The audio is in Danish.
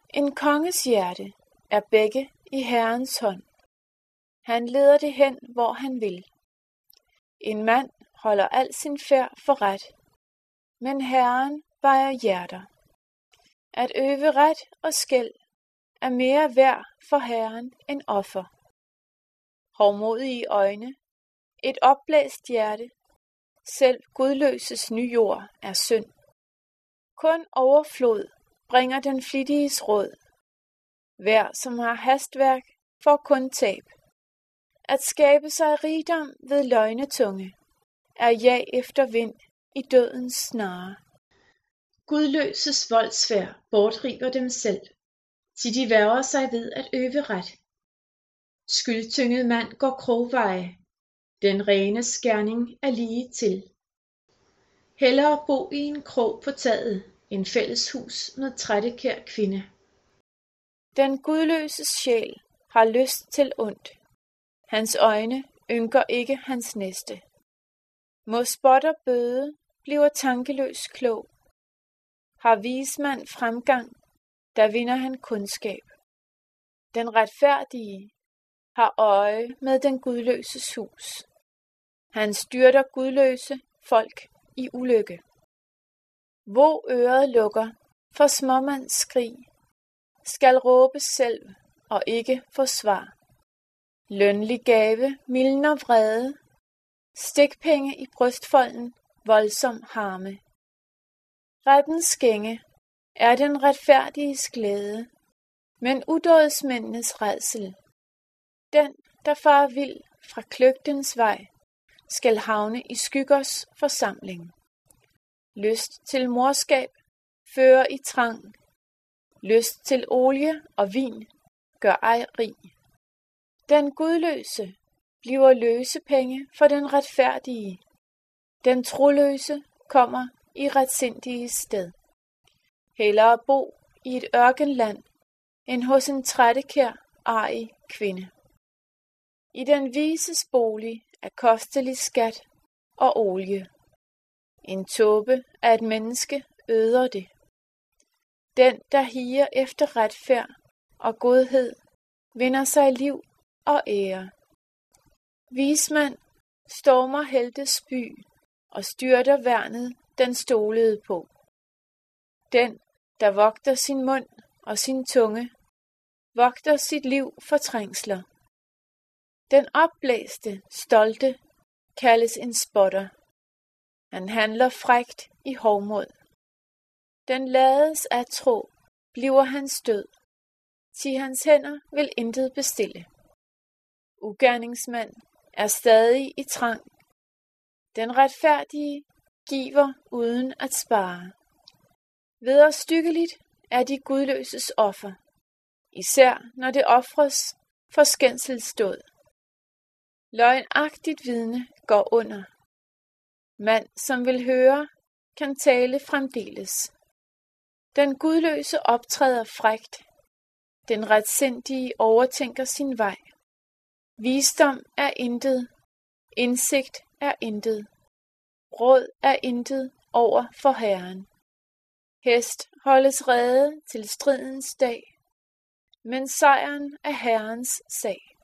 En konges hjerte er begge i Herrens hånd. Han leder det hen, hvor han vil. En mand holder al sin færd for ret, men Herren vejer hjerter. At øve ret og skel er mere værd for Herren end offer. Hovmodige øjne, et opblæst hjerte, selv gudløses ny jord er synd. Kun overflod bringer den flittiges råd. Hver som har hastværk får kun tab. At skabe sig rigdom ved løgnetunge er jag efter vind i dødens snare. Gudløses voldsfærd bortriver dem selv, til de værger sig ved at øve ret. Skyldtynget mand går krogveje, den rene gerning er lige til. Hellere bo i en krog på taget, end fælles hus med trættekær kvinde. Den gudløses sjæl har lyst til ondt. Hans øjne ynker ikke hans næste. Må spotter bøde, bliver tankeløs klog. Har vismand fremgang, der vinder han kundskab. Den retfærdige har øje med den gudløses hus. Han styrter gudløse folk i ulykke. Hvor øret lukker for småmands skrig, skal råbe selv og ikke få svar. Lønlig gave mildner vrede, stikpenge i brystfolden voldsom harme. Rettens skænge er den retfærdiges glæde, men udådsmændenes rædsel. Den, der farer vild fra kløgtens vej, skal havne i skyggers forsamling. Lyst til morskab fører i trang. Lyst til olie og vin gør ej rig. Den gudløse bliver løsepenge for den retfærdige. Den troløse kommer i retsindiges sted. Hellere bo i et ørkenland, end hos en trættekær arrig kvinde. I den vises bolig er kostelig skat og olie. En tåbe af et menneske øder det. Den, der higer efter retfærd og godhed, vinder sig liv og ære. Vismand stormer heltes by og styrter værnet, den stolede på. Den, der vogter sin mund og sin tunge, vogter sit liv for trængsler. Den opblæste, stolte, kaldes en spotter. Han handler frækt i hovmod. Den lades af tro, bliver hans død. Ti hans hænder vil intet bestille. Ugerningsmand er stadig i trang. Den retfærdige giver uden at spare. Vederstykkeligt er de gudløses offer, især når det ofres for skændselsdåd. Løgnagtigt vidne går under. Mand, som vil høre, kan tale fremdeles. Den gudløse optræder frækt. Den retsindige overtænker sin vej. Visdom er intet. Indsigt er intet. Råd er intet over for Herren. Hest holdes rede til stridens dag, men sejren er Herrens sag.